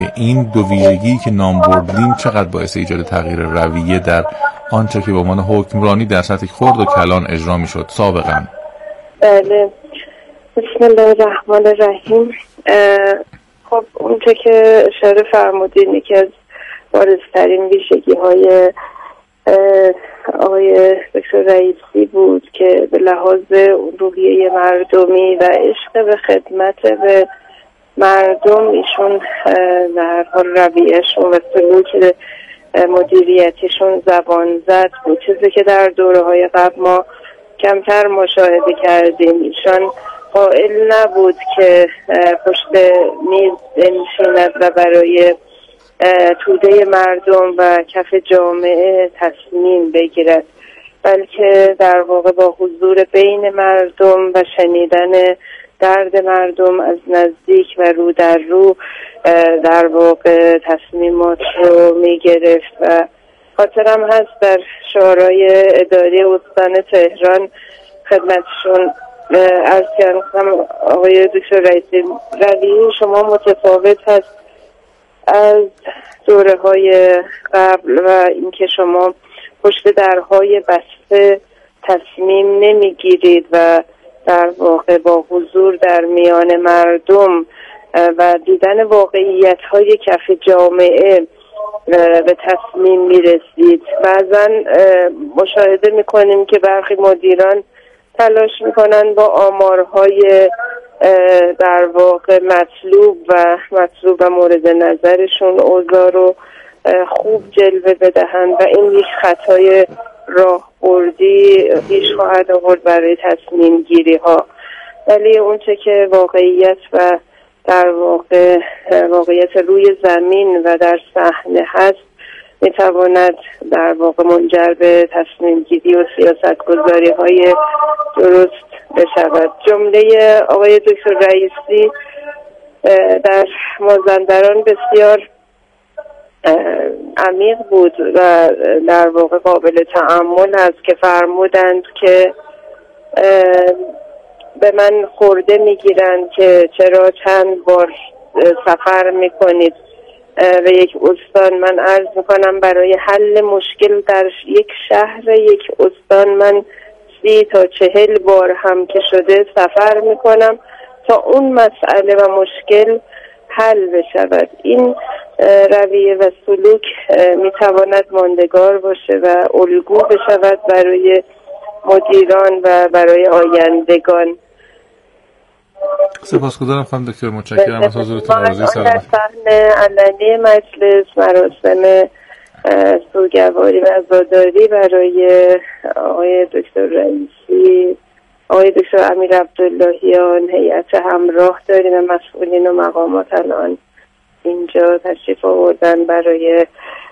که این دو ویژگی که نام بردیم چقدر باعث ایجاد تغییر رویه در آنچه که به عنوان حکمرانی در سطح خرد و کلان اجرا میشد سابقا؟ بله، بسم الله الرحمن الرحیم. خب اونچه که اشاره فرمودین یکی از بارزترین ویژگی های آقای دکتر رئیسی بود که به لحاظ روحیه مردمی و عشق به خدمت به مردم ایشون در حال رویهشون و سلوک مدیریتیشون زبان زد بود، چیزی که در دوره های قبل ما کمتر مشاهده کردیم. ایشان قائل نبود که پشت میز بنشیند و برای توده مردم و کف جامعه تصمیم بگیرد، بلکه در واقع با حضور بین مردم و شنیدن درد مردم از نزدیک و رو در رو در واقع تصمیمات رو می گرفت. و خاطرم هست در شورای اداری استان تهران خدمتشون عرض کردم آقای دکتر رئیسی رویه شما متفاوت هست از دوره های قبل و اینکه شما پشت درهای بسته تصمیم نمیگیرید و در واقع با حضور در میان مردم و دیدن واقعیت های کف جامعه به تصمیم میرسید. بعضا مشاهده میکنیم که برخی مدیران تلاش میکنن با آمارهای در واقع مطلوب و مورد نظرشون اوضاع رو خوب جلوه بدهند و این یک خطای راهبردی پیش خواهد آورد برای تصمیم گیری ها. ولی اونچه که واقعیت و در واقع واقعیت روی زمین و در صحنه هست میتواند در واقع منجر به تصمیم گیری و سیاست گذاری های درست بشود. جمله آقای دکتر رئیسی در مازندران بسیار عمیق بود و در واقع قابل تأمل است که فرمودند که به من خورده میگیرند که چرا چند بار سفر میکنید به یک استان. من عرض میکنم برای حل مشکل در یک شهر یک استان من 30 تا 40 بار هم که شده سفر میکنم تا اون مسئله و مشکل حل بشود. این رویه و سلوک میتواند ماندگار باشه و الگو بشود برای مدیران و برای آیندگان. سپاسگزارم خانم دکتر، متشکرم از حضورتون. آرزوی سلامتی. در صحن علنی مجلس مراسم سوگواری و عزاداری برای آقای دکتر رئیسی، آقای دکتر امیر عبداللهیان، هیئت همراه داریم و مسئولین و مقامات الان اینجا تشریف آوردن برای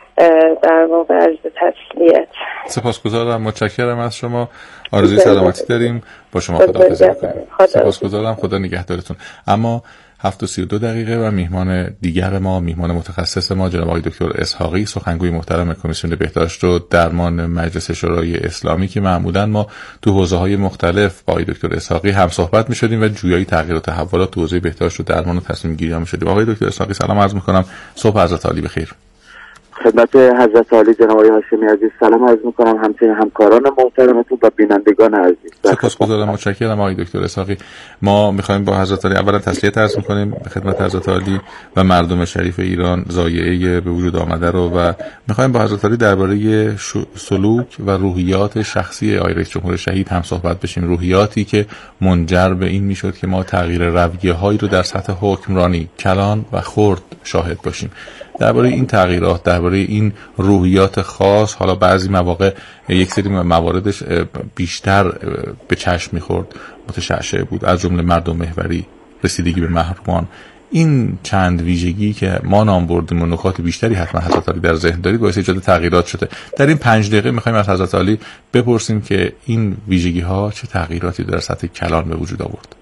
در واقع عرض تسلیت. سپاسگزارم، متشکرم از شما. آرزوی سلامتی داریم. با شما خداحافظی می‌کنیم. سپاسگزارم، خدا نگهدارتون. اما 7:32 و میهمان دیگر ما، میهمان متخصص ما، جناب آقای دکتر اسحاقی، سخنگوی محترم کمیسیون بهداشت و درمان مجلس شورای اسلامی که معمولا ما تو حوزه‌های مختلف با آقای دکتر اسحاقی هم صحبت می‌شدیم و جویای تغییر و تحولات تو حوزه بهداشت و درمان و تصمیم گیری می‌شدیم. آقای دکتر اسحاقی سلام عرض می‌کنم. صبح حضرت عالی بخیر. خدمت حضرت عالی جناب آقای هاشمی عزیز سلام عرض می‌کنم، همچنین همکاران محترمتون و بینندگان عزیز. سپاسگزارم، متشکرم آقای دکتر اسحاقی. ما می‌خوایم با حضرت عالی اولا تسلیت عرض می‌کنیم به خدمت حضرت عالی و مردم شریف ایران ضایعه به وجود آمده رو و می‌خوایم با حضرت عالی درباره سلوک و روحیات شخصی آقای رئیس جمهور شهید هم صحبت بشیم. روحیاتی که منجر به این می‌شد که ما تغییر رویه‌هایی رو در سطح حکمرانی کلان و خرد شاهد باشیم. درباره این تغییرات، درباره این روحیات خاص، حالا بعضی مواقع یک سری مواردش بیشتر به چشم می‌خورد، متشعشع بود، از جمله مردم محوری، رسیدگی به محرومان. این چند ویژگی که ما نام بردیم و نکات بیشتری حتما حضرت عالی در ذهن دارید باعث ایجاد تغییرات شده. در این 5 دقیقه می‌خوایم از حضرت عالی بپرسیم که این ویژگی‌ها چه تغییراتی در سطح کلان به وجود آورد.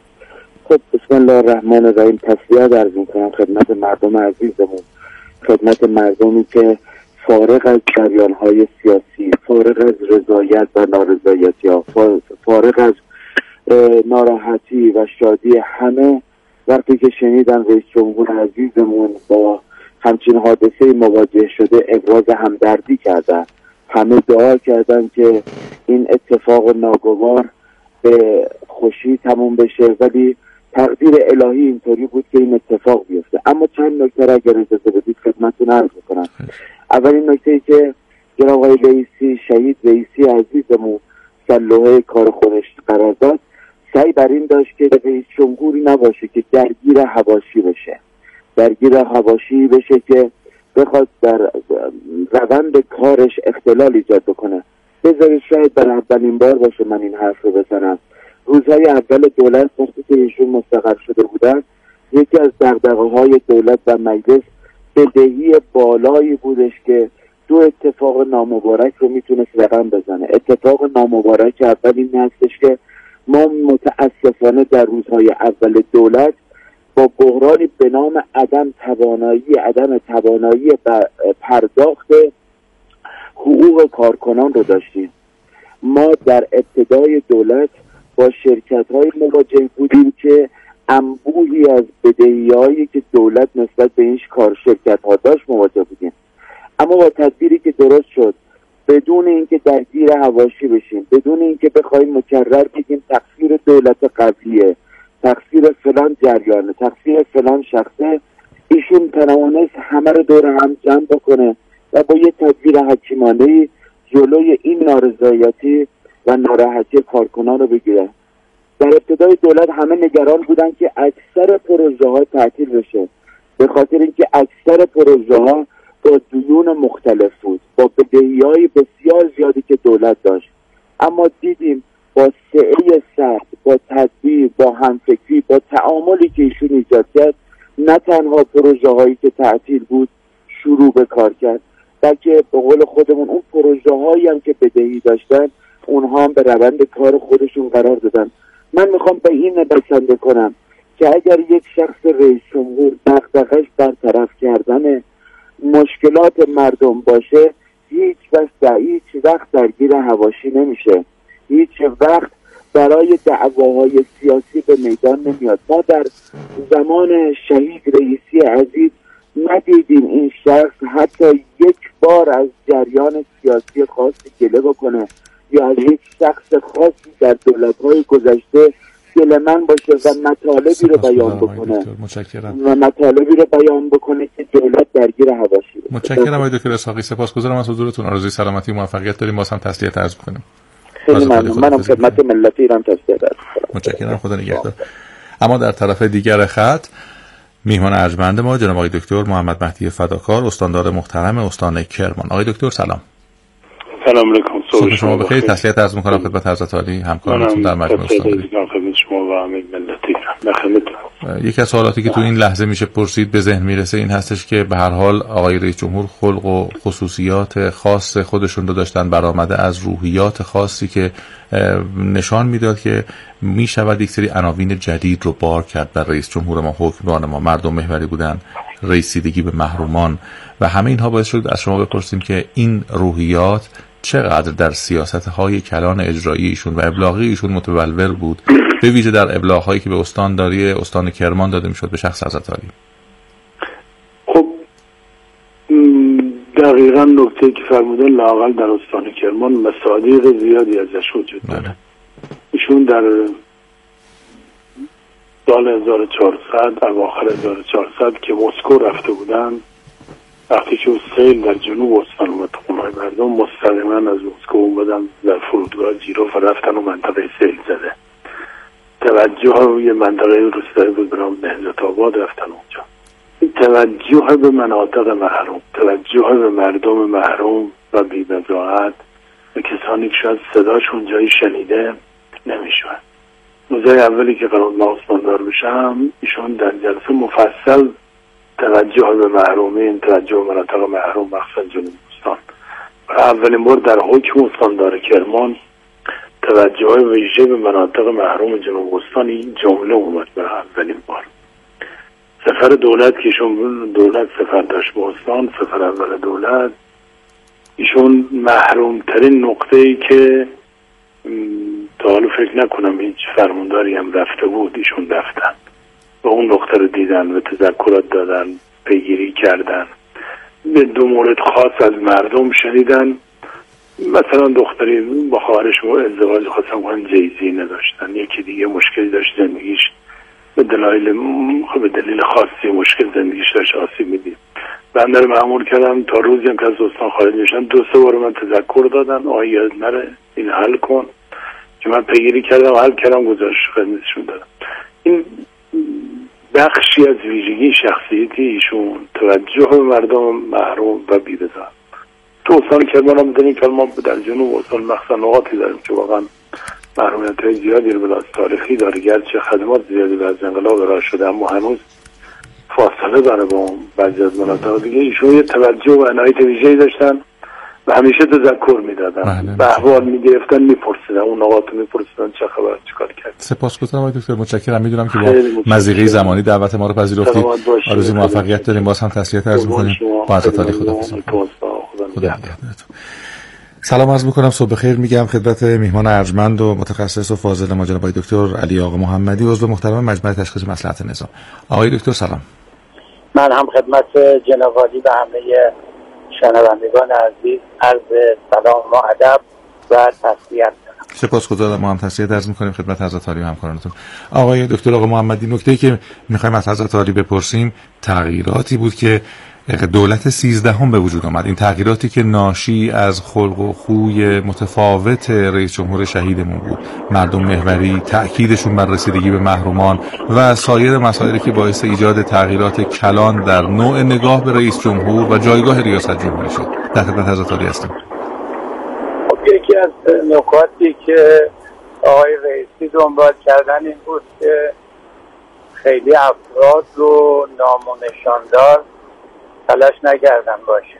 خب بسم الله الرحمن الرحیم. تسلیت عرض می‌کنم خدمت مردم عزیزمون، خدمت مردمی که فارغ از جریان‌های سیاسی، فارغ از رضایت و نارضایتی، فارغ از ناراحتی و شادی همه، وقتی که شنیدن رئیس جمهور عزیزمون با همچین حادثه مواجه شده ابراز همدردی کردن. همه دعا کردن که این اتفاق ناگوار به خوشی تموم بشه، ولی تقدیر الهی اینطوری بود که این اتفاق بیفته. اما چند نکته را اگر اجازه بدید خدمتتون عرض میکنم. اولین نکته ای که جناب آقای رئیسی، شهید رئیسی عزیزمون در لوحه کار خودش قرار داد، سعی بر این داشت که رئیس جمهوری نباشه که درگیر حواشی بشه که بخواد در روند کارش اختلال ایجاد بکنه. بذارید شاید در اولین بار باشه من این حرف رو بزنم. روزهای اول دولت وقتی که ایشون مستقر شده بودن، یکی از دغدغه‌های دولت و مجلس بدهی بالایی بودش که دو اتفاق نامبارک رو میتونست رقم بزنه. اتفاق نامبارک اول این هستش که ما متاسفانه در روزهای اول دولت با بحرانی به نام عدم توانایی پرداخت حقوق کارکنان رو داشتیم. ما در ابتدای دولت با شرکت‌های مواجه بودیم که انبوهی از بدهی‌هایی که دولت نسبت به این شرکت‌ها داشت مواجه بودیم. اما با تدبیری که درست شد، بدون اینکه درگیر حواشی بشیم، بدون اینکه بخوایم مکرر بگیم تقصیر دولت قبلیه، تقصیر فلان جریانه، تقصیر فلان شخصه، ایشون توانست همه رو دور هم جمع بکنه و با یه تدبیر حکیمانه‌ای جلوی این نارضایتی و ناراحتی کارکنان رو بگیره. در ابتدای دولت همه نگران بودن که اکثر پروژه ها تعطیل بشه، به خاطر اینکه اکثر پروژه ها با دیون مختلف بود، با بدهی‌های بسیار زیادی که دولت داشت. اما دیدیم با سعی سخت، با تدبیر، با همفکری، با تعاملی که ایشون ایجاد کرد، نه تنها پروژه هایی که تعطیل بود شروع به کار کرد، بلکه به قول خودمون اون پروژه هایی هم که بدهی داشتن اونها هم به روند کار خودشون قرار دادن. من میخوام به این بسنده کنم که اگر یک شخص رئیس جمهور دغدغه‌اش برطرف کردن مشکلات مردم باشه، هیچ وقت درگیر حواشی نمیشه، هیچ وقت برای دعواهای سیاسی به میدان نمیاد. ما در زمان شهید رئیسی عزیز ندیدیم این شخص حتی یک بار از جریان سیاسی خاصی گله بکنه یا از یک شخص خاصی در دولت‌های گذشته گله من باشه و مطالبی رو بیان بکنه که دولت درگیر حواشی بشه. متشکرم آقای دکتر اسحاقی، سپاسگزارم از حضورتون. آرزوی سلامتی و موفقیت داریم. باز هم تسلیت عرض می‌کنیم. خیلی ممنون. منم خدمت ملت ایران تسلیت عرض می‌کنم. متشکرم، خدا نگهدار. اما در طرف دیگر خط میهمان ارجمند ما جناب آقای دکتر محمد مهدی فداکار، استاندار محترم استان کرمان. آقای دکتر سلام. سلام علیکم. صبح شما بخیر. تسلیت عرض می‌کنم خدمت حضرت عالی همکارانتون در مجمع استانداری. یکی از سوالاتی که تو این لحظه میشه پرسید به ذهن میرسه این هستش که به هر حال آقای رئیس جمهور خلق و خصوصیات خاص خودشون رو داشتن، برآمده از روحیات خاصی که نشان میداد که میشود یک سری عناوین جدید رو بار کرد بر رئیس جمهور ما، حکمران ما، مردم محوری بودن، رسیدگی به محرومان و همه اینها باعث شد از شما بپرسیم که این روحیات چقدر در سیاست‌های کلان اجرایی ایشون و ابلاغی ایشون متبلور بود، به ویژه در ابلاغ‌هایی که به استان کرمان داده میشد به شخص حضرت عالی. خب دقیقاً نکته که فرمودن، لااقل در استان کرمان مصادیق زیادی ازش وجود داره. ایشون در سال 1400 اواخر 1400 که مسکو رفته بودن، وقتی که سیل در جنوب استان اومد، خونه‌های مردم مستقیما از مسکو اومدن در فرودگاه جیروف رفتن و منطقه سیل زده. توجه روی منطقه روستایی بود به نام نهضت آباد رفتن اونجا. توجه به مناطق محروم، توجه به مردم محروم و بی‌نظارت و کسانی که شاید صداشون جایی شنیده نمیشود. روزای اولی که قرار ما استاندار بشم، ایشون در جلسه مفصل توجه به محرومین، توجه به مناطق محروم مخصوصا جنوب استان و اولین بار در حکم استاندار کرمان توجه ویژه به مناطق محروم جنوب استان این جمله اومد به اولین بار. سفر دولت که ایشون دولت سفر داشت به استان، سفر اول دولت، ایشون محروم ترین نقطه ای که تا حالا فکر نکنم هیچ فرمانداری هم رفته بود ایشون رفتن و اون نقطه رو دیدن و تذکرات دادن پیگیری کردن. به 2 مورد خاص از مردم شنیدن، مثلا دختری با خواهرش ازدواج خواستن کنن، جایزی نداشتن. یکی دیگه مشکلی داشت زندگیش به دلیل خاصی مشکل زندگیش داشت آسیب میدید. بنده رو مأمور کردم تا روزی هم که از دوستان خارج میشن 2-3 بار من تذکر دادن آقا یاد نره این حل کن، که من پیگیری کردم و حل کردم، گزارش خدمتشون دادم. این بخشی از ویژگی شخصیتی ایشون، توجه به مردم محروم و بی‌رضا. تو استان کرمان هم بدونیم که ما در جنوب استان مخصوصا نقاطی داریم که واقعا محرومیت‌های زیادی رو به لحاظ تاریخی داره، گرچه خدمات زیادی از انقلاب ارائه شده اما هنوز فاصله داره با بعضی از مناطق دیگه. ایشون یه توجه و عنایت ویژه‌ای داشتن و همیشه تذکر میدادن، به احوال میگرفتن، میپرسیدن، اون نقاط رو میپرسیدن چه خبر، چیکار کرد. سپاسگزارم آقای دکتر، متشکرم. میدونم که با مضیقه زمانی دعوت ما رو پذیرفتید. آرزوی موفقیت داریم. باز هم تسلیت عرض می‌کنیم. با حضرت علی خداحافظ. خدا نگهدارتون. سلام عرض می‌کنم، صبح بخیر میگم خدمت میهمان ارجمند و متخصص و فاضل ما جناب دکتر علی آقا محمدی، عضو محترم مجمع تشخیص مصلحت نظام. آقای دکتر سلام. من هم خدمت جناب عالی و همه شنوندگان عزیز عرض سلام و ادب و تسلیت. سپاسگزارم. ما هم تسلیت عرض می‌کنیم خدمت حضرت عالی و همکارانتون. آقای دکتر آقا محمدی، نکته‌ای که می‌خوایم از حضرت عالی بپرسیم تغییراتی بود که دولت 13 به وجود آمد. این تغییراتی که ناشی از خلق و خوی متفاوت رئیس جمهور شهیدمون بود، مردم محوری، تأکیدشون بر رسیدگی به محرومان و سایر مسائلی که باعث ایجاد تغییرات کلان در نوع نگاه به رئیس جمهور و جایگاه ریاست جمهوری شد. در خدمت حضرت عالی هستیم. یکی از نکاتی که آقای رئیسی دنبال کردن این بود که خیلی افراد رو نام و نشاندار تلاش نکردن باشه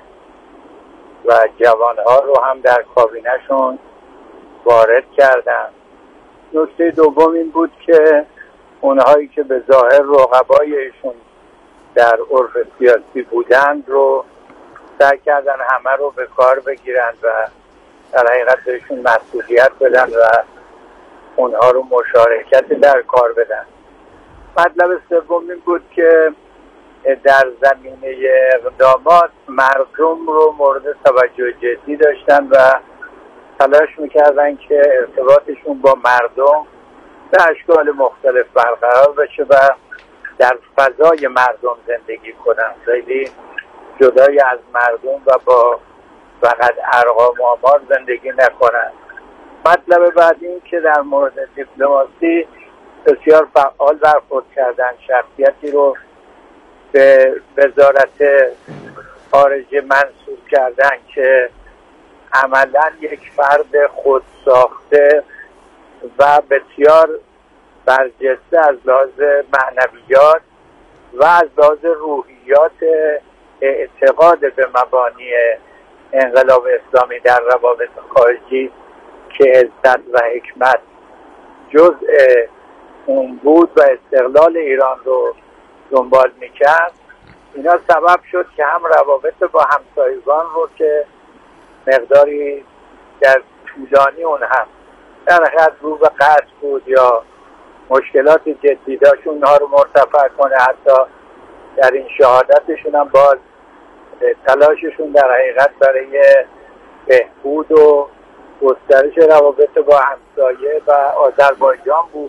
و جوانها رو هم در کابینه‌شون وارد کردن. نکته دوم این بود که اونهایی که به ظاهر رقبایشون در عرف سیاسی بودند رو سعی کردن همه رو به کار بگیرن و در حقیقت بهشون مسئولیت بدن و اونها رو مشارکت در کار بدن. مطلب سوم این بود که در زمینه اقدامات مردم رو مورد توجه جدی داشتن و تلاش میکردن که ارتباطشون با مردم به اشکال مختلف برقرار بشه و در فضای مردم زندگی کنن، خیلی جدای از مردم و با فقط ارقام و آمار زندگی نکنن. مطلب بعد این که در مورد دیپلماسی بسیار فعال برخورد کردن، شخصیتی رو به وزارت خارجه منصوب کردن که عملا یک فرد خودساخته و بسیار برجسته از لحاظ معنویات و از لحاظ روحیات اعتقاد به مبانی انقلاب اسلامی در روابط خارجی که عزت و حکمت جزء اون بود و استقلال ایران رو دنبال میکرد، اینا سبب شد که هم روابط با همسایگان رو که مقداری در طولانی اون هم در حد رو به قطع بود یا مشکلات جدی داشت اونها رو مرتفع کنه، حتی در این شهادتشون هم باز تلاششون در حقیقت برای بهبود و گسترش روابط با همسایه و آذربایجان بود.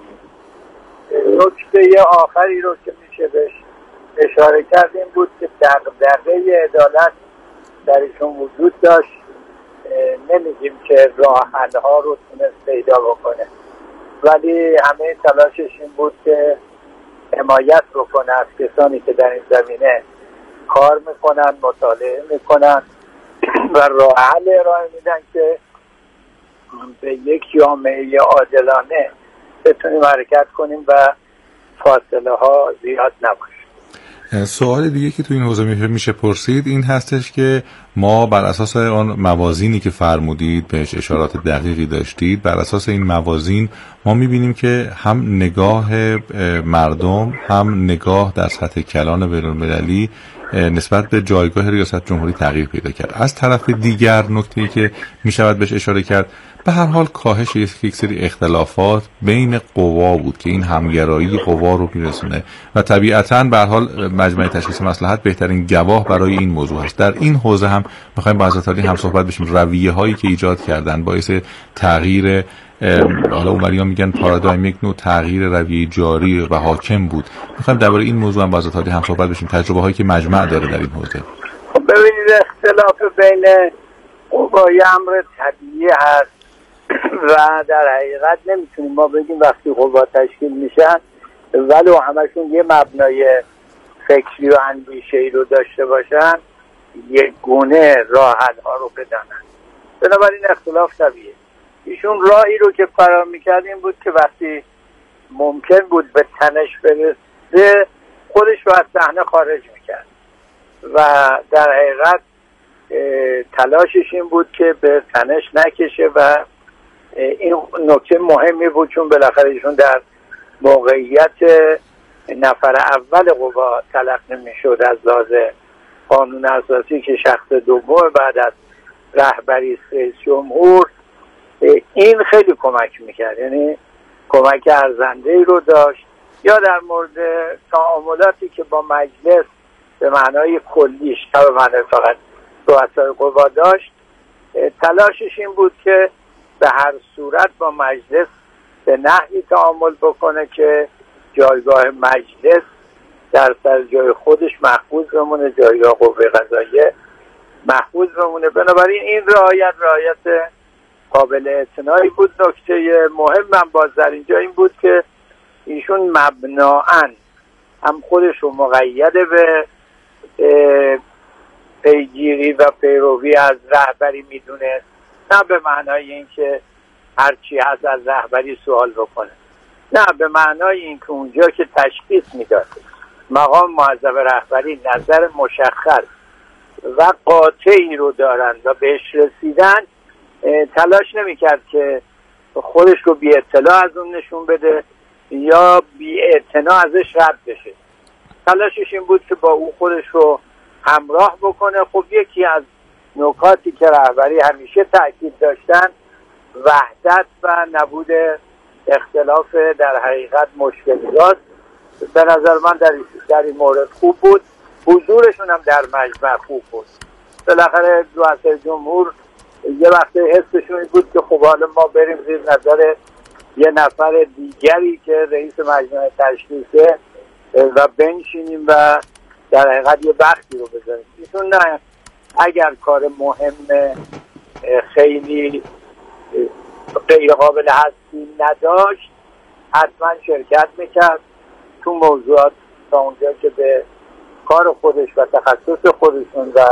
نکته آخری رو که میشه بهش اشاره کرد این بود که دغدغه عدالت در ایشون وجود داشت. نمیگیم که راه حل‌ها رو تونست پیدا بکنه، ولی همه تلاشش این بود که حمایت رو کنه از کسانی که در این زمینه کار میکنن، مطالعه میکنن و راه حل ارائه میدن که به یک جامعه عادلانه بتونیم حرکت کنیم و فاصله ها زیاد نباشه. سوال دیگه که تو این حوزه میشه پرسید این هستش که ما بر اساس آن موازینی که فرمودید بهش اشارات دقیقی داشتید، بر اساس این موازین ما میبینیم که هم نگاه مردم هم نگاه در سطح کلان بین‌المللی نسبت به جایگاه ریاست جمهوری تغییر پیدا کرد. از طرف دیگر نکته‌ای که میشود بهش اشاره کرد به هر حال کاهش یک سری اختلافات بین قوا بود که این همگرایی قوا رو میرسونه و طبیعتاً به هر حال مجمع تشخیص مصلحت بهترین گواه برای این موضوع است. در این حوزه هم می‌خوایم با حضرت عالی هم صحبت بشیم. رویه‌هایی که ایجاد کردن باعث تغییر، حالا اونوریا میگن پارادایم، یک نوع تغییر رویه جاری و حاکم بود. می‌خوایم درباره این موضوع هم با حضرت عالی هم صحبت بشیم، تجربه‌هایی که مجمع داره در این حوزه. ببینید اختلاف بین قوای امر طبیعی هست و در حقیقت نمیتونیم ما بگیم وقتی قوا تشکیل میشن ولو همشون یه مبنای فکری و اندیشه‌ای رو داشته باشن یک گونه راه حل‌ها رو بدانن. بنابراین اختلاف طبیعیه. ایشون راهی رو که فرار میکرد این بود که وقتی ممکن بود به تنش برسه خودش رو از صحنه خارج میکرد و در حقیقت تلاشش این بود که به تنش نکشه و این نکته مهمی بود چون بالاخره ایشون در موقعیت نفر اول قوا تلقی میشد از لحاظ قانون اساسی که شخص دوم بعد از رهبری رئیس جمهور. این خیلی کمک میکرد، یعنی کمک ارزنده‌ای رو داشت. یا در مورد تعاملاتی که با مجلس به معنای کلیش نه به معنای فقط رؤسای قوا داشت، تلاشش این بود که به هر صورت با مجلس به نحوی تعامل بکنه که جایگاه مجلس در سر جای خودش محفوظ بمونه، جایگاه قوه قضاییه محفوظ بمونه. بنابراین این رعایت قابل اعتنایی بود. نکته مهمم باز در اینجا این بود که ایشون مبناً هم خودش رو مقید به پیگیری و پیروی از رهبری میدونه، نه به معنای اینکه هرچی هست از رهبری سوال بکنه، نه به معنای اینکه اونجا که تشخیص میداد مقام معظم رهبری نظر مشخص و قاطعی رو دارن و بهش رسیدن تلاش نمیکرد که خودش رو بی اطلاع از اون نشون بده یا بی اعتنا ازش رد بشه. تلاشش این بود که با او خودش رو همراه بکنه. خب یکی از نکاتی که رهبری همیشه تأکید داشتن وحدت و نبود اختلاف در حقیقت مشکلات. به نظر من در این مورد خوب بود. حضورشون هم در مجمع خوب بود. بالاخره رئیس جمهور یه وقت حسشون بود که خب حالا ما بریم زیر نظر یه نفر دیگری که رئیس مجمع تشخیصه و بنشینیم و در حقیقت یه وقتی رو بذاریم. ایشون نه، اگر کار مهم خیلی غیر قابل حذفی نداشت حتما شرکت میکرد تو موضوعات تا اونجا که به کار خودش و تخصص خودشون و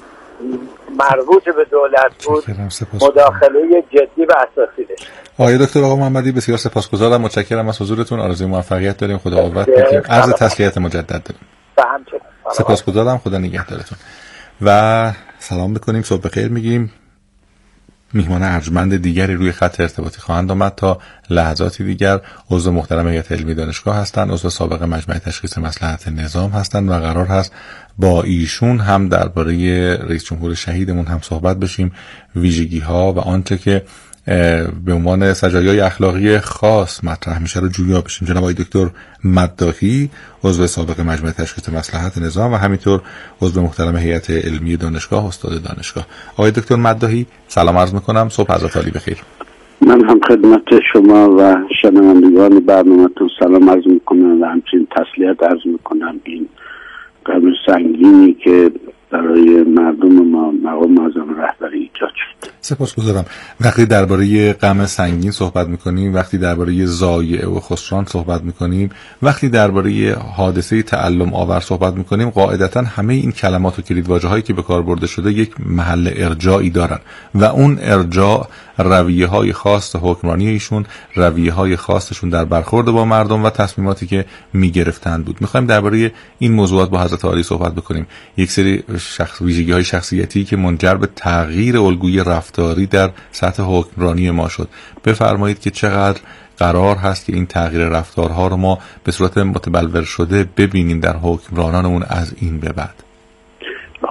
مربوط به دولت بود مداخله جدی و اساسی داشت. آقای دکتر آقا محمدی بسیار سپاسگزارم، متشکرم از حضورتون، آرزوی موفقیت داریم، خدا قوت بدیم، عرض تسلیت مجدد داریم. سپاسگزارم، خدا نگهدارتون و سلام بکنیم، صبح بخیر میگیم. میهمان ارجمند دیگری روی خط ارتباطی خواهند آمد تا لحظاتی دیگر. عضو محترم هیئت علمی دانشگاه هستند، عضو سابق مجمع تشخیص مصلحت نظام هستند و قرار هست با ایشون هم درباره رئیس جمهور شهیدمون هم صحبت بشیم، ویژگی ها و آنچه که به عنوان سجایای اخلاقی خاص مطرح میشه رو جویا بشیم. جناب آقای دکتر مداحی، عضو سابق مجمع تشخیص مصلحت نظام و همینطور عضو محترم هیئت علمی دانشگاه، استاد دانشگاه. آقای دکتر مداحی سلام عرض میکنم، صبح حضرت عالی بخیر. من هم خدمت شما و شنوندگان برنامه‌تون سلام عرض میکنم و همچنین تسلیت عرض میکنم این غم سنگینی که برای مردم ما مقام معظم رهبری ایجاد شد. سپاسگزارم. وقتی درباره غم سنگین صحبت میکنیم، وقتی درباره ضایعه و خسران صحبت میکنیم، وقتی درباره حادثه تعلم آور صحبت میکنیم، قاعدتا همه این کلمات و کلیدواژه‌هایی که به کار برده شده یک محل ارجاعی دارن و اون ارجاع رویه‌های خاص حکمرانی ایشون، رویه‌های خاصشون در برخورد با مردم و تصمیماتی که میگرفتند بود. میخوایم درباره این موضوعات با حضرت عالی صحبت بکنیم. یک سری ویژگی‌های شخصیتی که منجر به تغییر الگوی رفتاری در سطح حکمرانی ما شد. بفرمایید که چقدر قرار هست که این تغییر رفتارها رو ما به صورت متبلور شده ببینیم در حکمرانانمون از این به بعد.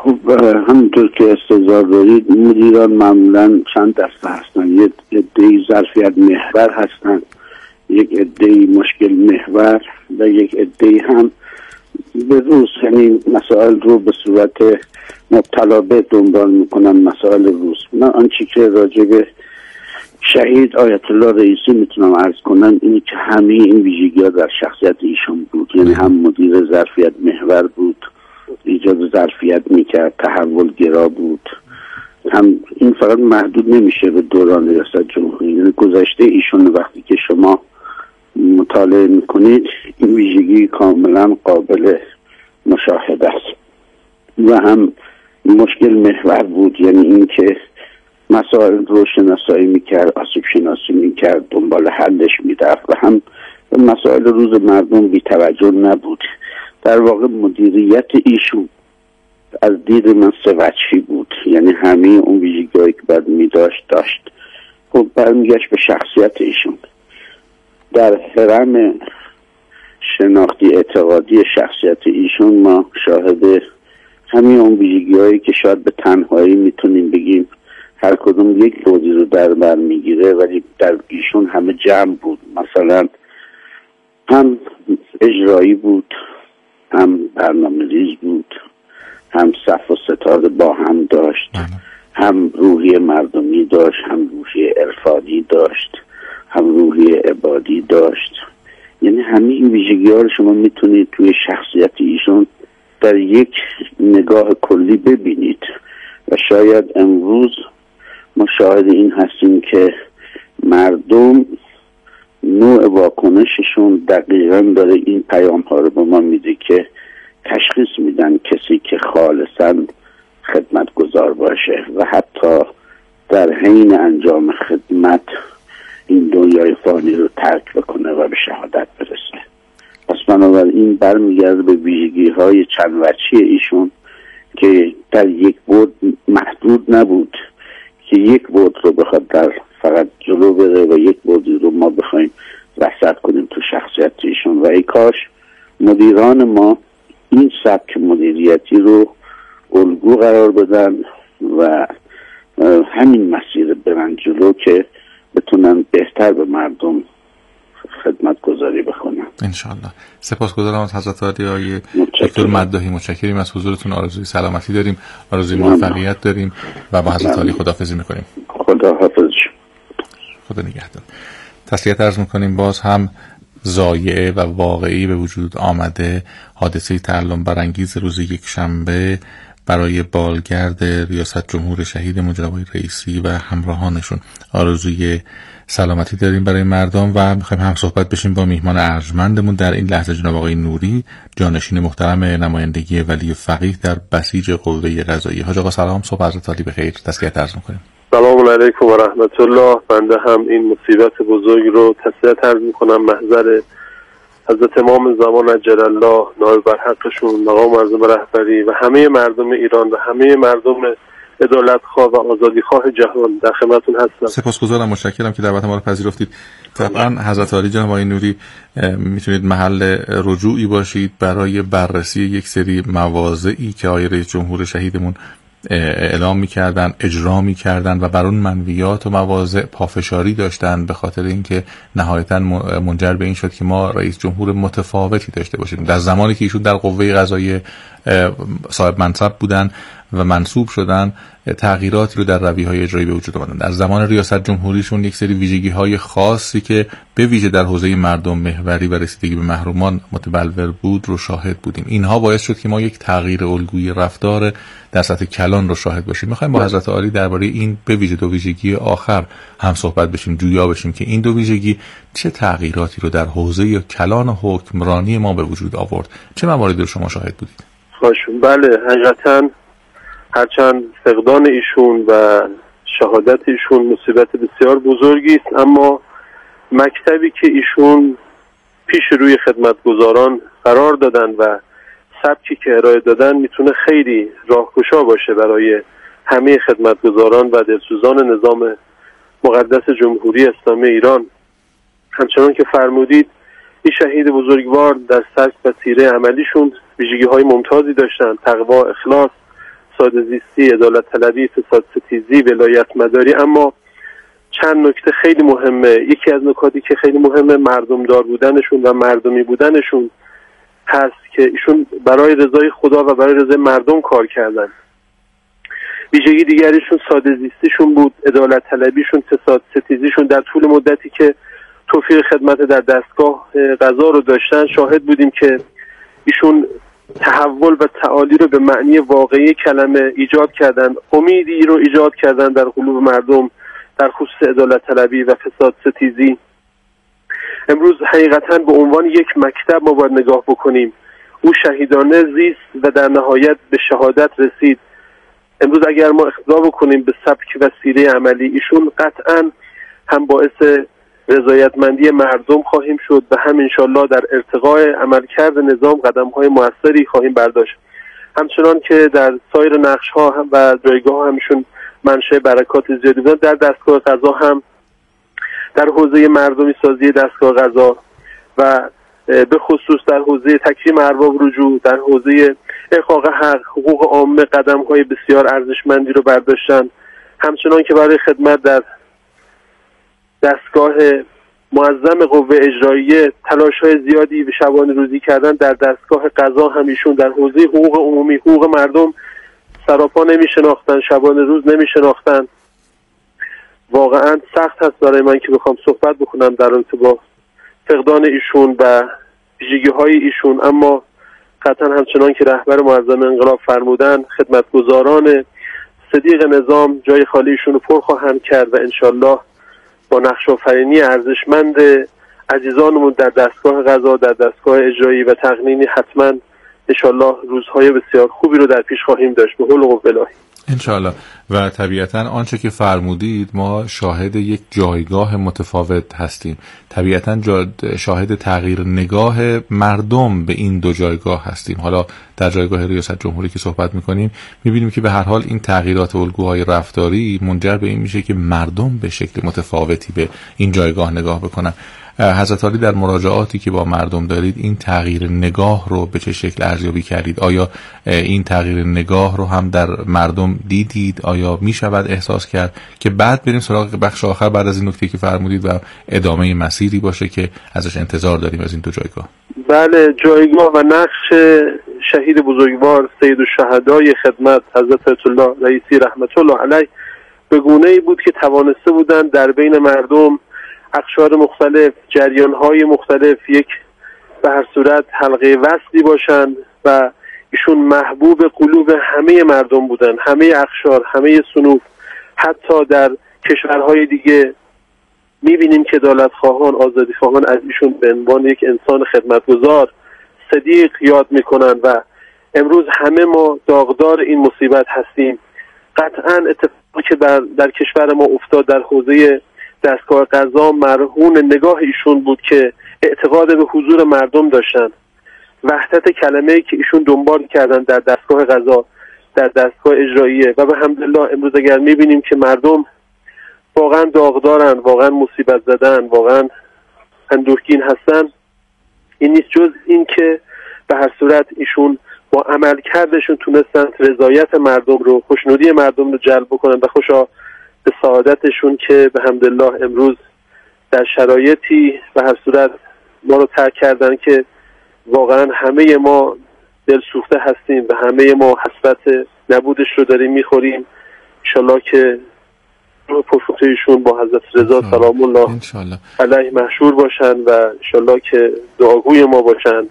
خب همونطور که استظهار دارید مدیران معمولا چند دسته هستن. یک عده‌ای ظرفیت محور هستن، یک عده‌ای مشکل محور و یک عده‌ای هم به روز، یعنی مسائل رو به صورت مبتلابه دنبال میکنن، مسائل روز. من آنچه که راجع به شهید آیت الله رئیسی میتونم عرض کنم اینی که همه این ویژگی‌ها در شخصیت ایشون بود. یعنی هم مدیر ظرفیت محور بود، ایجاد ظرفیت میکرد، تحول گرا بود. هم این فقط محدود نمیشه به دوران ریاست جمهوری، یعنی گذشته ایشون وقتی که شما مطالعه میکنید این ویژگی کاملا قابل مشاهده است. و هم مشکل محور بود، یعنی این که مسائل رو شناسایی میکرد، آسیب شناسی میکرد، دنبال حلش میرفت و هم مسائل روز مردم بی توجه نبود. در واقع مدیریت ایشون از دید من سه وجهی بود، یعنی همه اون ویژگی‌هایی که باید میداشت داشت. خب برمیگشت به شخصیت ایشون. در هرم شناختی اعتقادی شخصیت ایشون ما شاهد همه اون ویژگی‌هایی که شاید به تنهایی میتونیم بگیم هر کدوم یک بعدی رو در بر میگیره، ولی در ایشون همه جمع بود. مثلا هم اجرایی بود، هم برنامه‌ریز بود، هم صف و ستاره با هم داشت، هم روحی مردمی داشت، هم روحی عرفانی داشت، هم روحی عبادی داشت. یعنی همه این ویژگی‌ها رو شما میتونید توی شخصیت ایشون در یک نگاه کلی ببینید و شاید امروز ما شاهد این هستیم که مردم نوع واکنششون دقیقاً داره این پیام ها رو به ما میده که تشخیص میدن کسی که خالصاً خدمتگزار باشه و حتی در حین انجام خدمت این دنیای فانی رو ترک بکنه و به شهادت برسه. پس بنابراین برمیگرده به ویژگی های چند وجهی ایشون که در یک بعد محدود نبود که یک بعد رو بخواد در فقط جلو بره و یک بعدی رو ما بخوایم رصد کنیم تو شخصیت ایشون. و ای کاش مدیران ما این سبک مدیریتی رو الگو قرار بدن و همین مسیر برن جلو که بتونن بهتر به مردم خدمت گذاری بکنن انشاءالله. سپاسگزارم از حضرت عالی آقای دکتر مداحی. متشکریم از حضورتون. آرزوی سلامتی داریم، آرزوی موفقیت داریم و با حضرت عالی خداحافظی میکنیم. خداحافظ. خدا نگهدار. تسلیت عرض میکنیم. باز هم ضایعه و واقعی به وجود آمده حادثه تعلم برانگیز روز یکشنبه برای بالگرد ریاست جمهور شهید مجتبی رئیسی و همراهانشون. آرزوی سلامتی داریم برای مردم و میخوایم هم صحبت بشیم با میهمان ارجمندمون در این لحظه، جناب آقای نوری، جانشین محترم نمایندگی ولی فقیه در بسیج قوه قضاییه. حاج آقا سلام، صبح حضرت عالی بخیر. تسلیت عرض میکنیم. سلام علیکم و رحمت الله. بنده هم این مصیبت بزرگ رو تسلیت عرض میکنم، محضر حضرت امام زمان عجل الله نایب بر حقشون، مقام معظم رهبری و همه مردم ایران و همه مردم عدالت‌خواه و آزادی‌خواه جهان در خدمتتون هستم. سپاسگزارم، متشکرم که دعوت ما رو پذیرفتید. طبعا حضرت عالی جناب آقای نوری میتونید محل رجوعی باشید برای بررسی یک سری مواضعی که آقای رئیس جمهور شهیدمون اعلام می‌کردن، اجرا می‌کردن و بر اون منویات و مواضع پافشاری داشتن، به خاطر اینکه نهایتاً منجر به این شد که ما رئیس جمهور متفاوتی داشته باشیم. در زمانی که ایشون در قوه قضاییه صاحب منصب بودن و منصوب شدن، تغییراتی رو در رویه‌های اجرایی به وجود آوردن. در زمان ریاست جمهوریشون یک سری ویژگی‌های خاصی که به ویژه در حوزه مردم محوری و رسیدگی به محرومان متبلور بود رو شاهد بودیم. اینها باعث شد که ما یک تغییر الگوی رفتار در سطح کلان رو شاهد باشیم. می‌خوایم با حضرت عالی درباره این به ویژه دو ویژگی آخر هم صحبت بشیم، جویا بشیم که این دو ویژگی چه تغییراتی رو در حوزه کلان و حکمرانی ما به وجود آورد. چه مواردی رو شما شاهد بودید؟ بله، حقیقتاً هرچند فقدان ایشون و شهادت ایشون مصیبت بسیار بزرگی است، اما مکتبی که ایشون پیش روی خدمتگزاران قرار دادن و سبکی که ارائه دادن میتونه خیلی راهگشا باشه برای همه خدمتگزاران و دلسوزان نظام مقدس جمهوری اسلامی ایران. همچنان که فرمودید این شهید بزرگوار در سبک و سیره عملیشون ویژگی‌های ممتازی داشتن: تقوا، اخلاص، ساده زیستی، عدالت طلبی، فساد ستیزی، ولایت مداری، اما چند نکته خیلی مهمه. یکی از نکاتی که خیلی مهمه مردم دار بودنشون و مردمی بودنشون هست که ایشون برای رضای خدا و برای رضای مردم کار کردن. ویژگی دیگریشون ساده زیستیشون بود، عدالت طلبیشون، فساد ستیزیشون. در طول مدتی که توفیق خدمت در دستگاه قضا رو داشتن شاهد بودیم که ایشون تحول و تعالی رو به معنی واقعی کلمه ایجاد کردن، امیدی رو ایجاد کردن در قلوب مردم در خصوص عدالت طلبی و فساد ستیزی. امروز حقیقتاً به عنوان یک مکتب ما باید نگاه بکنیم. او شهیدانه زیست و در نهایت به شهادت رسید. امروز اگر ما اقتدا بکنیم به سبک و سیره عملی ایشون، قطعاً هم باعث رضایتمندی مردم خواهیم شد و هم انشالله در ارتقاء عملکرد نظام قدم‌های موثری خواهیم برداشت. همچنان که در سایر نقش‌ها و جایگاه همشون منشأ برکات زیادی بودن، در دستگاه قضا هم در حوزه مردمی سازی دستگاه قضا و به خصوص در حوزه تکریم ارباب رجوع، در حوزه احقاق حق، حقوق عامه قدم‌های بسیار ارزشمندی رو برداشتن. همچنان که برای خدمت در دستگاه معظم قوه اجراییه تلاش‌های زیادی به شبانه روزی کردن، در دستگاه قضا هم ایشون در حوزه حقوق عمومی، حقوق مردم سراپا نمی‌شناختن، شبانه روز نمی‌شناختن. واقعا سخت هست برای من که بخوام صحبت بکنم در رابطه با فقدان ایشون و ویژگی‌های ایشون، اما قطعا همچنان که رهبر معظم انقلاب فرمودن خدمتگزاران صدیق نظام جای خالی ایشون رو پر خواهند کرد و انشالله با نقش آفرینی ارزشمند عزیزانمون در دستگاه قضا، در دستگاه اجرایی و تقنینی حتما انشالله روزهای بسیار خوبی رو در پیش خواهیم داشت به حول و قوه الهی انشالله. و طبیعتا آنچه که فرمودید ما شاهد یک جایگاه متفاوت هستیم. طبیعتا شاهد تغییر نگاه مردم به این دو جایگاه هستیم. حالا در جایگاه ریاست جمهوری که صحبت میکنیم میبینیم که به هر حال این تغییرات الگوهای رفتاری منجر به این میشه که مردم به شکل متفاوتی به این جایگاه نگاه بکنن. حضرت عالی در مراجعاتی که با مردم دارید این تغییر نگاه رو به چه شکل ارزیابی کردید؟ آیا این تغییر نگاه رو هم در مردم دیدید؟ آیا می شود احساس کرد که بعد بریم سراغ بخش آخر بعد از این نکته که فرمودید و ادامه مسیری باشه که ازش انتظار داریم از این دو جایگاه؟ بله، جایگاه و نقش شهید بزرگوار سید الشهدای خدمت حضرت آیت الله رئیسی رحمت الله علیه به گونه‌ای بود که توانسته بودند در بین مردم اقشار مختلف، جریان‌های مختلف یک به هر صورت حلقه وصلی باشند و ایشون محبوب قلوب همه مردم بودند، همه اقشار، همه صنوف. حتی در کشورهای دیگه می‌بینیم که عدالت‌خواهان، آزادی‌خواهان از ایشون به عنوان یک انسان خدمتگزار صدیق یاد می‌کنند و امروز همه ما داغدار این مصیبت هستیم. قطعاً اتفاقی که در کشور ما افتاد در حوزه دستگاه قضا مرهون نگاه ایشون بود که اعتقاد به حضور مردم داشتن، وحدت کلمه‌ای که ایشون دنبال کردن در دستگاه قضا، در دستگاه اجراییه و به حمدالله امروز اگر می‌بینیم که مردم واقعا داغدارن، واقعا مصیبت زدن، واقعا اندوهگین هستن، این نیست جز این که به هر صورت ایشون با عمل کردشون تونستن رضایت مردم رو، خوشنودی مردم رو جلب بکنن و خوشا به سعادتشون که به حمدالله امروز در شرایطی به هر صورت ما رو ترک کردن که واقعا همه ما دلسوخته هستیم و همه ما حسرت نبودش رو داریم میخوریم. انشالله که روح پرسوخته‌ایشون با حضرت رضا سلام الله علیه محشور باشن و انشالله که دعاگوی ما باشن.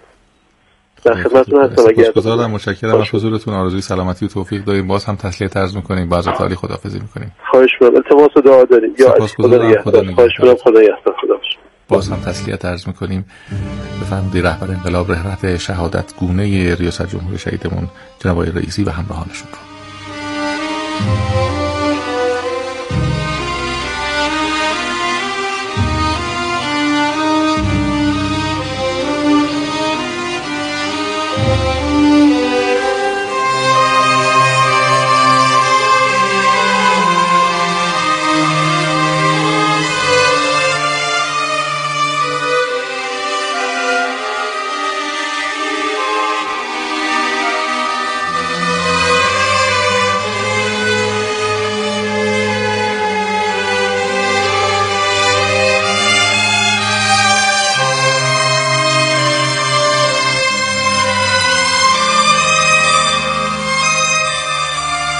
در خدمتتون هستم. سپاسگزارم، متشکرم از حضورتون. آرزوی سلامتی و توفیق داریم. باز هم تسلیت عرض می‌کنیم. با حضرت عالی خداحافظی می‌کنیم. خواهش می‌کنم. التماس و دعا داریم. یا خدا نگهدار. خواهش می‌کنم. خدا نگهدار. خدا باشه. باز هم تسلیت عرض می‌کنیم. بفرمایید رهبر انقلاب رحمت شهادت گونه ریاست جمهوری شهیدمون جناب آقای رئیسی و همراهانشون رو.